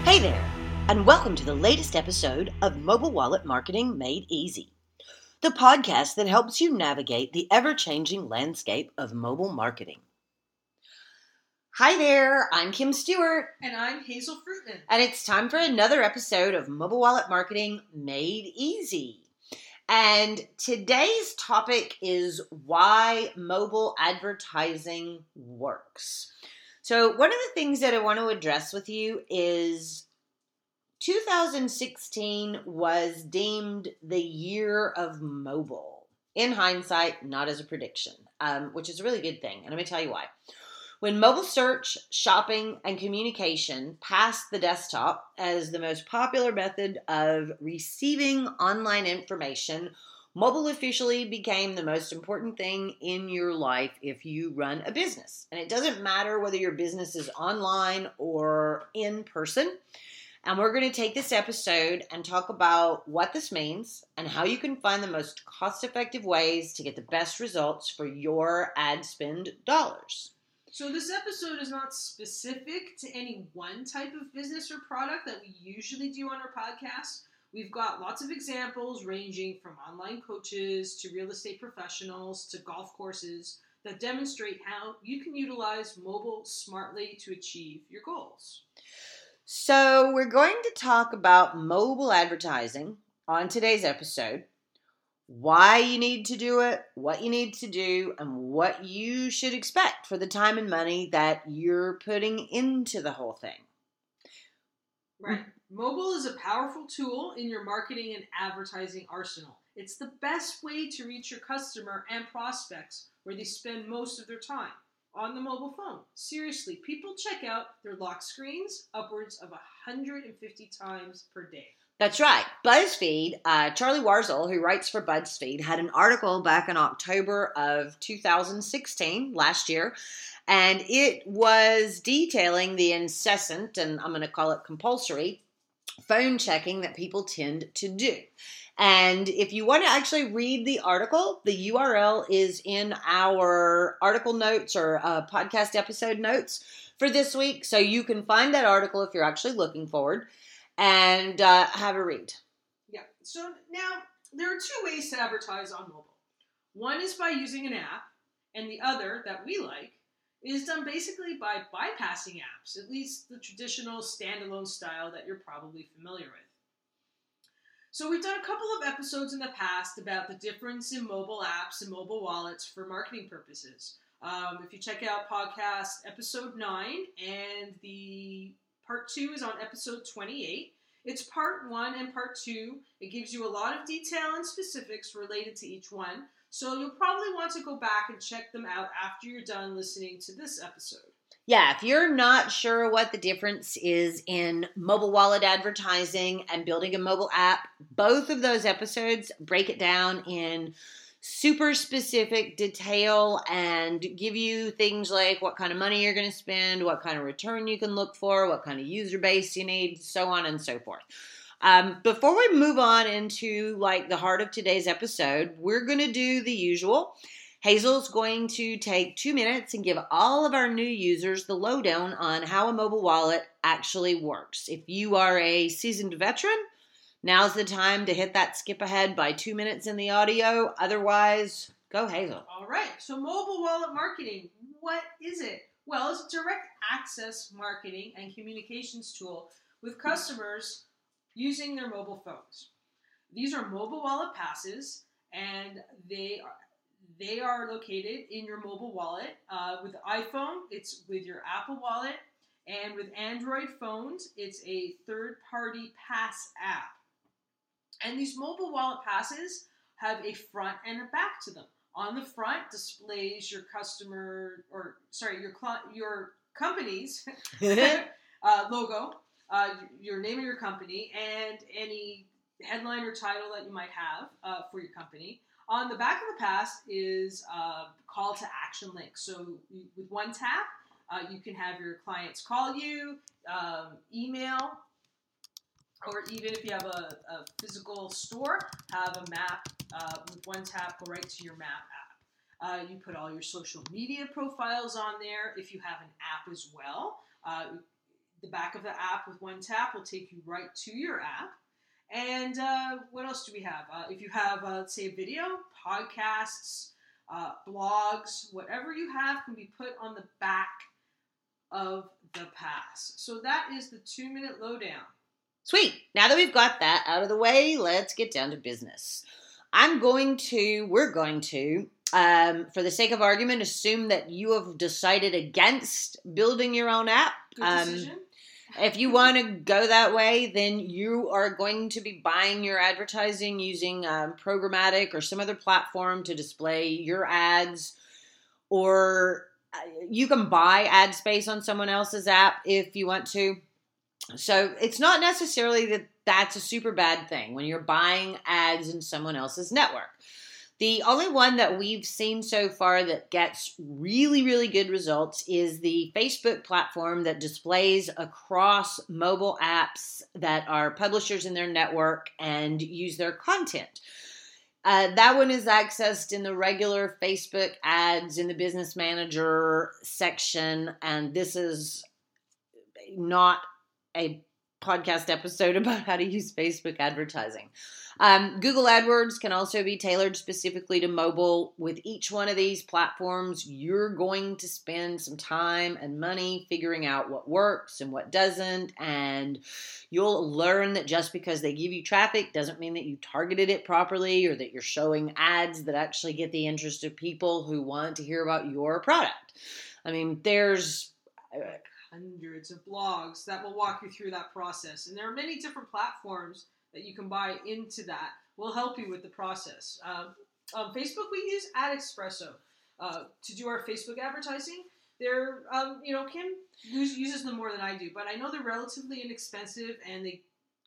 Hey there, and welcome to the latest episode of Mobile Wallet Marketing Made Easy, the podcast that helps you navigate the ever-changing landscape of mobile marketing. Hi there, I'm Kim Stewart. And I'm Hazel Fruitman. And it's time for another episode of Mobile Wallet Marketing Made Easy. And today's topic is why mobile advertising works. So one of the things that I want to address with you is 2016 was deemed the year of mobile. In hindsight, not as a prediction, which is a really good thing. And let me tell you why. When mobile search, shopping, and communication passed the desktop as the most popular method of receiving online information, mobile officially became the most important thing in your life if you run a business. And it doesn't matter whether your business is online or in person. And we're going to take this episode and talk about what this means and how you can find the most cost-effective ways to get the best results for your ad spend dollars. So this episode is not specific to any one type of business or product that we usually do on our podcast. We've got lots of examples ranging from online coaches to real estate professionals to golf courses that demonstrate how you can utilize mobile smartly to achieve your goals. So we're going to talk about mobile advertising on today's episode, why you need to do it, what you need to do, and what you should expect for the time and money that you're putting into the whole thing. Right. Mobile is a powerful tool in your marketing and advertising arsenal. It's the best way to reach your customer and prospects where they spend most of their time. On the mobile phone. Seriously, people check out their lock screens upwards of 150 times per day. That's right. BuzzFeed, Charlie Warzel, who writes for BuzzFeed, had an article back in October of 2016, last year, and it was detailing the incessant, and I'm going to call it compulsory, phone checking that people tend to do. And if you want to actually read the article, the URL is in our article notes or podcast episode notes for this week. So you can find that article if you're actually looking forward and have a read. Yeah. So now there are two ways to advertise on mobile. One is by using an app, and the other that we like is done basically by bypassing apps, at least the traditional standalone style that you're probably familiar with. So we've done a couple of episodes in the past about the difference in mobile apps and mobile wallets for marketing purposes. If you check out podcast episode 9 and the part 2 is on episode 28, it's part 1 and part 2. It gives you a lot of detail and specifics related to each one. So you'll probably want to go back and check them out after you're done listening to this episode. Yeah, if you're not sure what the difference is in mobile wallet advertising and building a mobile app, both of those episodes break it down in super specific detail and give you things like what kind of money you're going to spend, what kind of return you can look for, what kind of user base you need, so on and so forth. Before we move on into like the heart of today's episode, we're going to do the usual. Hazel's going to take 2 minutes and give all of our new users the lowdown on how a mobile wallet actually works. If you are a seasoned veteran, now's the time to hit that skip ahead by 2 minutes in the audio. Otherwise, go Hazel. All right. So mobile wallet marketing, what is it? Well, it's a direct access marketing and communications tool with customers using their mobile phones. These are mobile wallet passes, and they are located in your mobile wallet. With iPhone, it's with your Apple Wallet. And with Android phones, it's a third-party pass app. And these mobile wallet passes have a front and a back to them. On the front displays your your company's logo, your name of your company, and any headline or title that you might have for your company. On the back of the pass is a call to action link. So with one tap, you can have your clients call you, email, or even if you have a physical store, have a map with one tap, go right to your map app. You put all your social media profiles on there if you have an app as well. the back of the app with one tap will take you right to your app. And what else do we have? If you have, let's say, video, podcasts, blogs, whatever you have can be put on the back of the pass. So that is the 2-minute lowdown. Sweet. Now that we've got that out of the way, let's get down to business. We're going to, for the sake of argument, assume that you have decided against building your own app. Good decision. If you want to go that way, then you are going to be buying your advertising using programmatic or some other platform to display your ads, or you can buy ad space on someone else's app if you want to. So it's not necessarily that that's a super bad thing when you're buying ads in someone else's network. The only one that we've seen so far that gets really, really good results is the Facebook platform that displays across mobile apps that are publishers in their network and use their content. That one is accessed in the regular Facebook ads in the Business Manager section, and this is not a podcast episode about how to use Facebook advertising. Google AdWords can also be tailored specifically to mobile. With each one of these platforms, you're going to spend some time and money figuring out what works and what doesn't, and you'll learn that just because they give you traffic doesn't mean that you targeted it properly or that you're showing ads that actually get the interest of people who want to hear about your product. I mean, there's hundreds of blogs that will walk you through that process. And there are many different platforms that you can buy into that will help you with the process. On Facebook, we use AdEspresso to do our Facebook advertising. They're, Kim uses them more than I do, but I know they're relatively inexpensive and they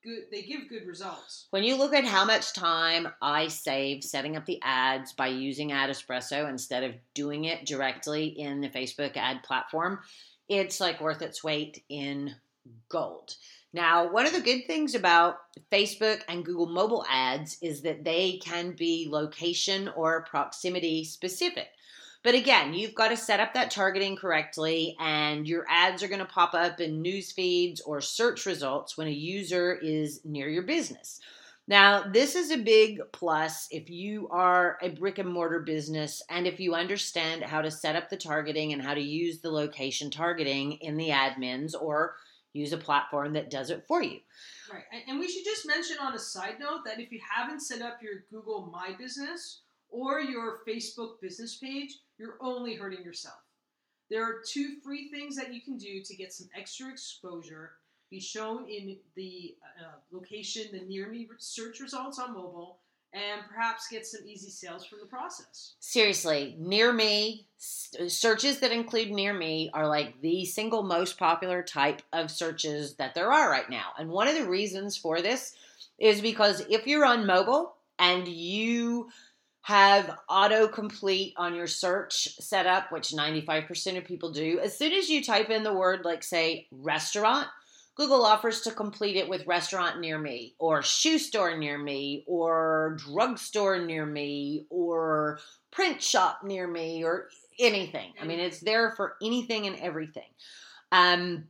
give good results. When you look at how much time I save setting up the ads by using AdEspresso instead of doing it directly in the Facebook ad platform, it's like worth its weight in gold. Now, one of the good things about Facebook and Google mobile ads is that they can be location or proximity specific. But again, you've got to set up that targeting correctly, and your ads are going to pop up in news feeds or search results when a user is near your business. Now, this is a big plus if you are a brick and mortar business and if you understand how to set up the targeting and how to use the location targeting in the admins or use a platform that does it for you. Right. And we should just mention on a side note that if you haven't set up your Google My Business or your Facebook business page, you're only hurting yourself. There are 2 free things that you can do to get some extra exposure, be shown in the location, the near me search results on mobile, and perhaps get some easy sales from the process. Seriously, near me, searches that include near me are like the single most popular type of searches that there are right now. And one of the reasons for this is because if you're on mobile and you have autocomplete on your search set up, which 95% of people do, as soon as you type in the word like, say, restaurant, Google offers to complete it with restaurant near me, or shoe store near me, or drugstore near me, or print shop near me, or anything. I mean, it's there for anything and everything. I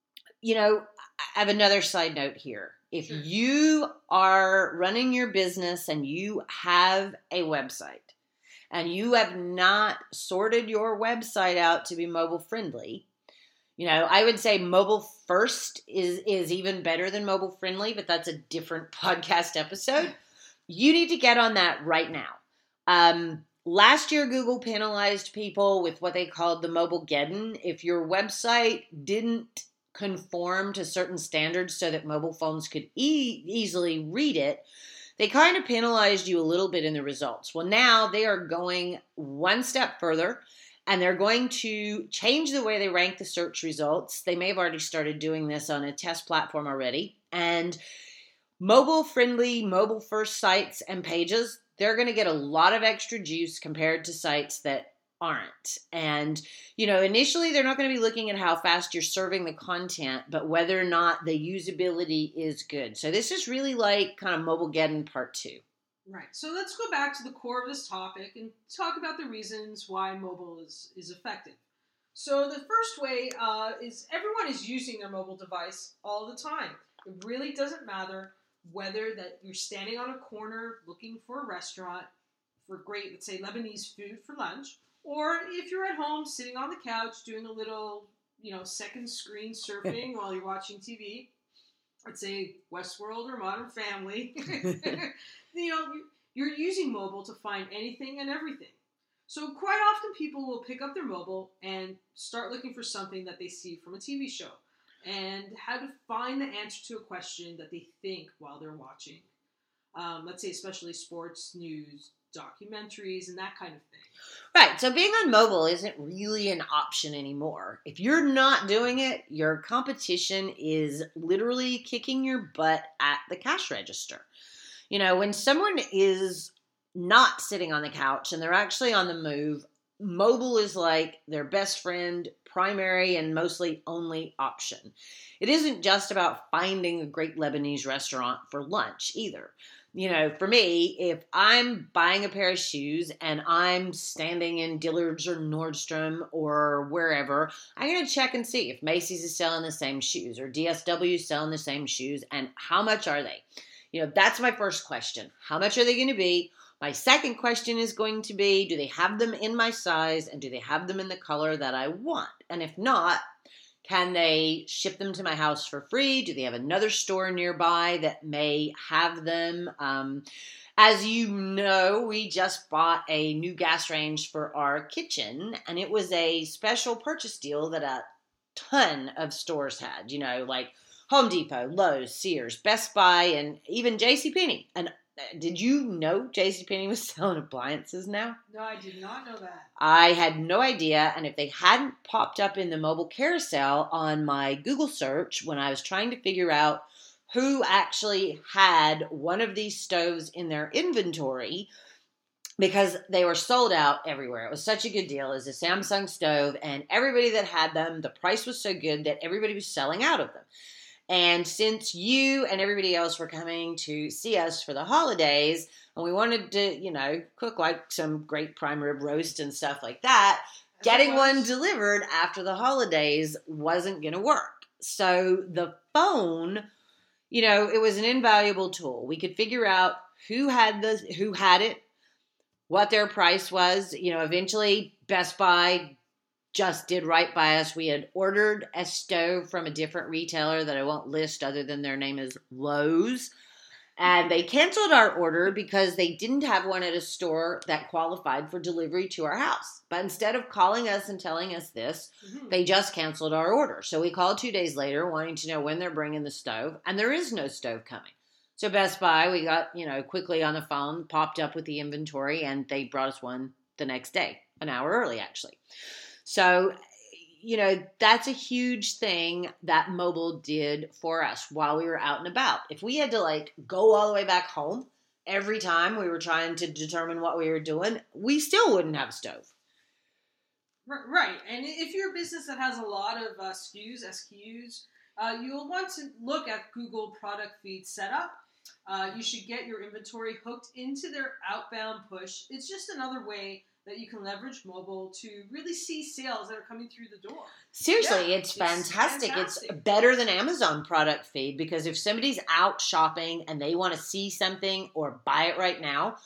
have another side note here. If you are running your business and you have a website and you have not sorted your website out to be mobile friendly, I would say mobile first is even better than mobile friendly, but that's a different podcast episode. You need to get on that right now. Last year, Google penalized people with what they called the Mobilegeddon. If your website didn't conform to certain standards so that mobile phones could easily read it, they kind of penalized you a little bit in the results. Well, now they are going one step further, and they're going to change the way they rank the search results. They may have already started doing this on a test platform already. And mobile-friendly, mobile-first sites and pages, they're going to get a lot of extra juice compared to sites that aren't. And, initially they're not going to be looking at how fast you're serving the content, but whether or not the usability is good. So this is really like kind of Mobilegeddon Part 2. Right. So let's go back to the core of this topic and talk about the reasons why mobile is effective. So the first way is everyone is using their mobile device all the time. It really doesn't matter whether that you're standing on a corner looking for a restaurant for great, let's say, Lebanese food for lunch, or if you're at home sitting on the couch doing a little, second screen surfing while you're watching TV, let's say Westworld or Modern Family, you're using mobile to find anything and everything. So quite often people will pick up their mobile and start looking for something that they see from a TV show and how to find the answer to a question that they think while they're watching. Let's say especially sports, news, documentaries, and that kind of thing. Right. So being on mobile isn't really an option anymore. If you're not doing it, your competition is literally kicking your butt at the cash register. When someone is not sitting on the couch and they're actually on the move, mobile is like their best friend, primary, and mostly only option. It isn't just about finding a great Lebanese restaurant for lunch either. For me, if I'm buying a pair of shoes and I'm standing in Dillard's or Nordstrom or wherever, I'm going to check and see if Macy's is selling the same shoes or DSW is selling the same shoes and how much are they? That's my first question. How much are they going to be? My second question is going to be, do they have them in my size and do they have them in the color that I want? And if not, can they ship them to my house for free? Do they have another store nearby that may have them? As you know, we just bought a new gas range for our kitchen, and it was a special purchase deal that a ton of stores had, like Home Depot, Lowe's, Sears, Best Buy, and even JCPenney. And did you know JCPenney was selling appliances now? No, I did not know that. I had no idea, and if they hadn't popped up in the mobile carousel on my Google search when I was trying to figure out who actually had one of these stoves in their inventory, because they were sold out everywhere. It was such a good deal. It was a Samsung stove, and everybody that had them, the price was so good that everybody was selling out of them. And since you and everybody else were coming to see us for the holidays, and we wanted to, cook like some great prime rib roast and stuff like that, getting one delivered after the holidays wasn't going to work. So the phone, it was an invaluable tool. We could figure out who had it, what their price was. Eventually Best Buy just did right by us. We had ordered a stove from a different retailer that I won't list other than their name is Lowe's. And they canceled our order because they didn't have one at a store that qualified for delivery to our house. But instead of calling us and telling us this, they just canceled our order. So we called 2 days later wanting to know when they're bringing the stove, and there is no stove coming. So Best Buy, we got, quickly on the phone, popped up with the inventory, and they brought us one the next day, an hour early actually. So, that's a huge thing that mobile did for us while we were out and about. If we had to go all the way back home every time we were trying to determine what we were doing, we still wouldn't have a stove. Right. And if you're a business that has a lot of SKUs, you'll want to look at Google product feed setup. You should get your inventory hooked into their outbound push. It's just another way that you can leverage mobile to really see sales that are coming through the door. Seriously, it's fantastic. It's better than Amazon product feed, because if somebody's out shopping and they want to see something or buy it right now,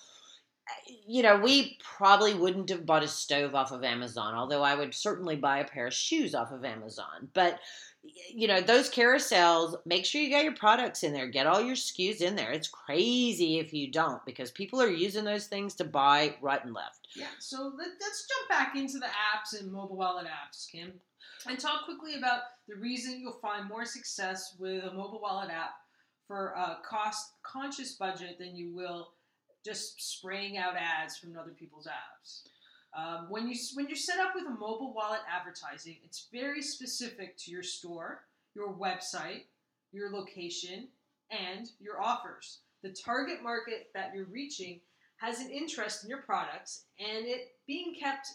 we probably wouldn't have bought a stove off of Amazon, although I would certainly buy a pair of shoes off of Amazon. But those carousels, make sure you got your products in there. Get all your SKUs in there. It's crazy if you don't, because people are using those things to buy right and left. Yeah, so let's jump back into the apps and mobile wallet apps, Kim, and talk quickly about the reason you'll find more success with a mobile wallet app for a cost-conscious budget than you will just spraying out ads from other people's apps. When you're set up with a mobile wallet advertising, it's very specific to your store, your website, your location, and your offers. The target market that you're reaching has an interest in your products, and it being kept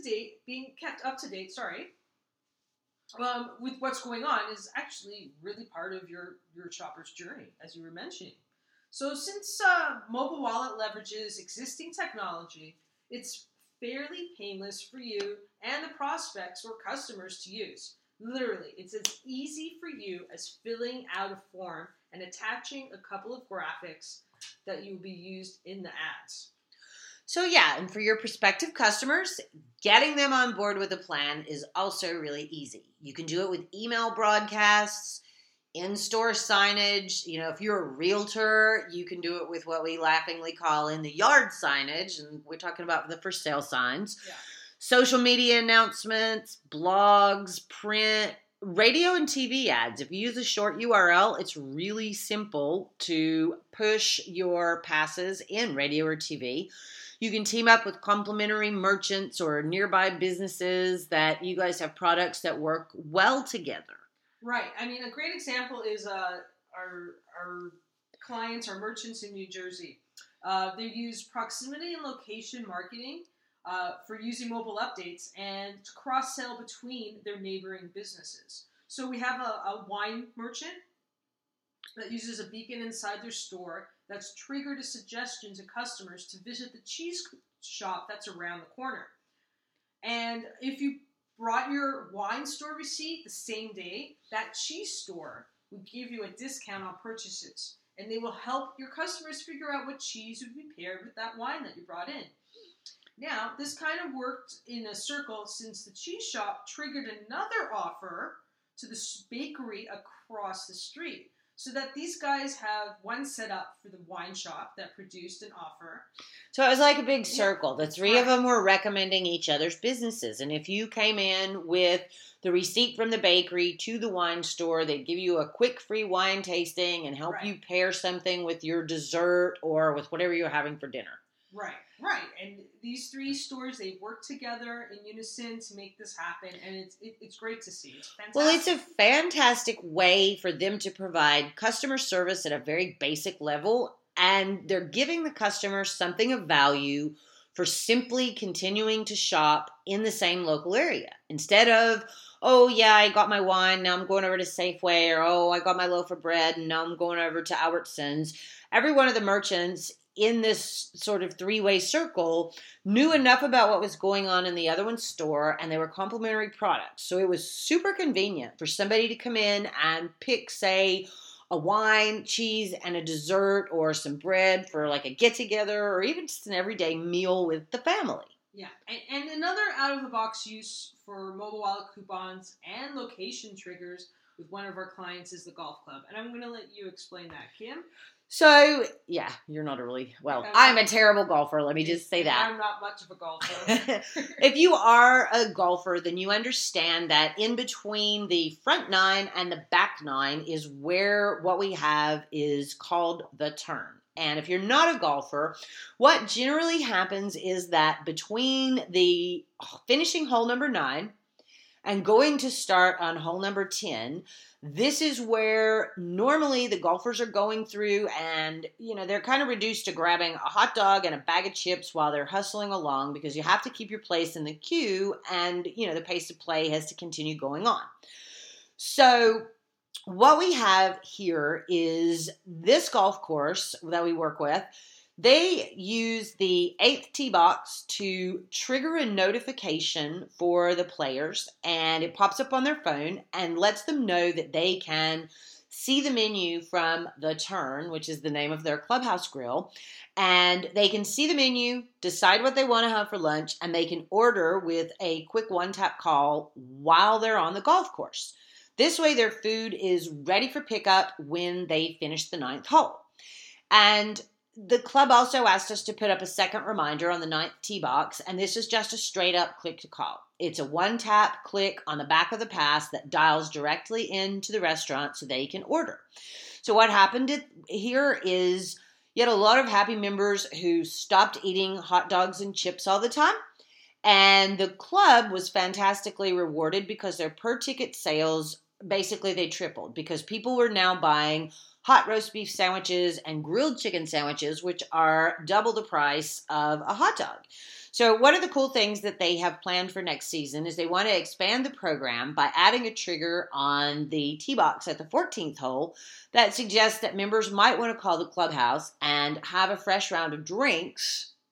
up to date, with what's going on is actually really part of your shopper's journey, as you were mentioning. So since mobile wallet leverages existing technology, it's fairly painless for you and the prospects or customers to use. Literally, it's as easy for you as filling out a form and attaching a couple of graphics that will be used in the ads. So yeah, and for your prospective customers, getting them on board with a plan is also really easy. You can do it with email broadcasts, in-store signage. You know, if you're a realtor, you can do it with what we laughingly call in the yard signage, and we're talking about the for sale signs. Yeah. Social media announcements, blogs, print, radio and TV ads. If you use a short URL, it's really simple to push your passes in radio or TV. You can team up with complementary merchants or nearby businesses that you guys have products that work well together. Right. I mean, a great example is our clients, our merchants in New Jersey. They use proximity and location marketing for using mobile updates and to cross-sell between their neighboring businesses. So we have a wine merchant that uses a beacon inside their store that's triggered a suggestion to customers to visit the cheese shop that's around the corner. And if you brought your wine store receipt the same day, that cheese store would give you a discount on purchases. And they will help your customers figure out what cheese would be paired with that wine that you brought in. Now, this kind of worked in a circle since the cheese shop triggered another offer to the bakery across the street. So that these guys have one set up for the wine shop that produced an offer. So it was like a big circle. The three of them were recommending each other's businesses. And if you came in with the receipt from the bakery to the wine store, they'd give you a quick free wine tasting and help you pair something with your dessert or with whatever you're having for dinner. Right. And these three stores, they work together in unison to make this happen, and it's great to see. It's fantastic. Well, it's a fantastic way for them to provide customer service at a very basic level, and they're giving the customer something of value for simply continuing to shop in the same local area. Instead of, oh, yeah, I got my wine, now I'm going over to Safeway, or, oh, I got my loaf of bread, and now I'm going over to Albertsons. Every one of the merchants in this sort of three-way circle knew enough about what was going on in the other one's store, and they were complementary products. So it was super convenient for somebody to come in and pick, say, a wine, cheese, and a dessert, or some bread for like a get-together, or even just an everyday meal with the family. Yeah, and another out-of-the-box use for mobile wallet coupons and location triggers with one of our clients is the golf club. And I'm going to let you explain that, Kim. So, yeah, you're not I'm a terrible golfer, let me just say that. I'm not much of a golfer. If you are a golfer, then you understand that in between the front nine and the back nine is where what we have is called the turn. And if you're not a golfer, what generally happens is that between the finishing hole number 9 and going to start on hole number 10, this is where normally the golfers are going through and, they're kind of reduced to grabbing a hot dog and a bag of chips while they're hustling along because you have to keep your place in the queue and, the pace of play has to continue going on. So what we have here is this golf course that we work with. They use the 8th tee box to trigger a notification for the players, and it pops up on their phone and lets them know that they can see the menu from the turn, which is the name of their clubhouse grill, and they can see the menu, decide what they want to have for lunch, and they can order with a quick one-tap call while they're on the golf course. This way their food is ready for pickup when they finish the 9th hole. And the club also asked us to put up a second reminder on the 9th tee box, and this is just a straight-up click to call. It's a one-tap click on the back of the pass that dials directly into the restaurant so they can order. So what happened here is you had a lot of happy members who stopped eating hot dogs and chips all the time, and the club was fantastically rewarded because their per-ticket sales, basically they tripled because people were now buying hot roast beef sandwiches and grilled chicken sandwiches, which are double the price of a hot dog. So one of the cool things that they have planned for next season is they want to expand the program by adding a trigger on the tee box at the 14th hole that suggests that members might want to call the clubhouse and have a fresh round of drinks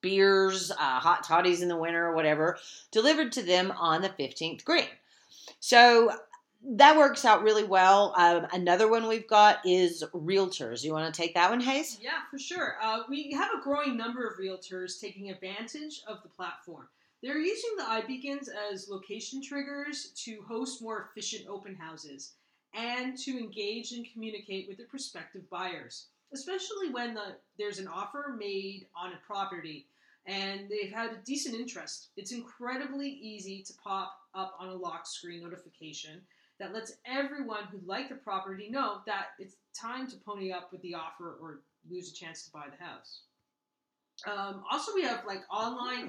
beers, hot toddies in the winter or whatever, delivered to them on the 15th green. So that works out really well. Another one we've got is realtors. You want to take that one, Hayes? Yeah, for sure. We have a growing number of realtors taking advantage of the platform. They're using the iBeacons as location triggers to host more efficient open houses and to engage and communicate with their prospective buyers, especially when there's an offer made on a property and they've had a decent interest. It's incredibly easy to pop up on a lock screen notification that lets everyone who liked the property know that it's time to pony up with the offer or lose a chance to buy the house. Also, we have like online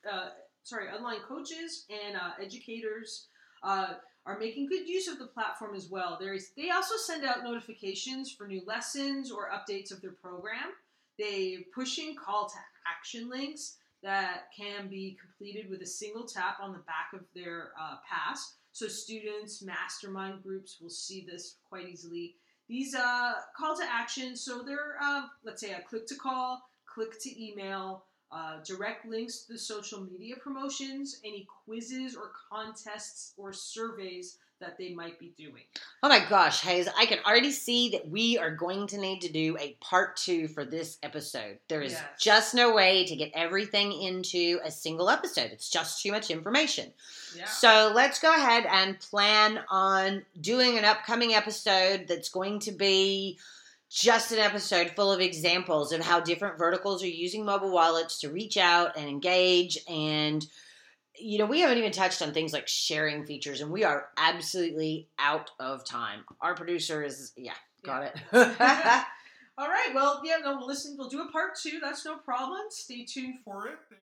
coaches and educators are making good use of the platform as well. They also send out notifications for new lessons or updates of their program. They're pushing call to action links that can be completed with a single tap on the back of their pass. So students, mastermind groups will see this quite easily. These call to action, so they're, let's say, a click to call, click to email, direct links to the social media promotions, any quizzes or contests or surveys that they might be doing. Oh my gosh, Hayes, I can already see that we are going to need to do a part 2 for this episode. There is just no way to get everything into a single episode. It's just too much information. Yeah. So let's go ahead and plan on doing an upcoming episode that's going to be just an episode full of examples of how different verticals are using mobile wallets to reach out and engage. And, you know, we haven't even touched on things like sharing features, and we are absolutely out of time. Our producer is, got it. All right. Well, we'll do a part 2. That's no problem. Stay tuned for it.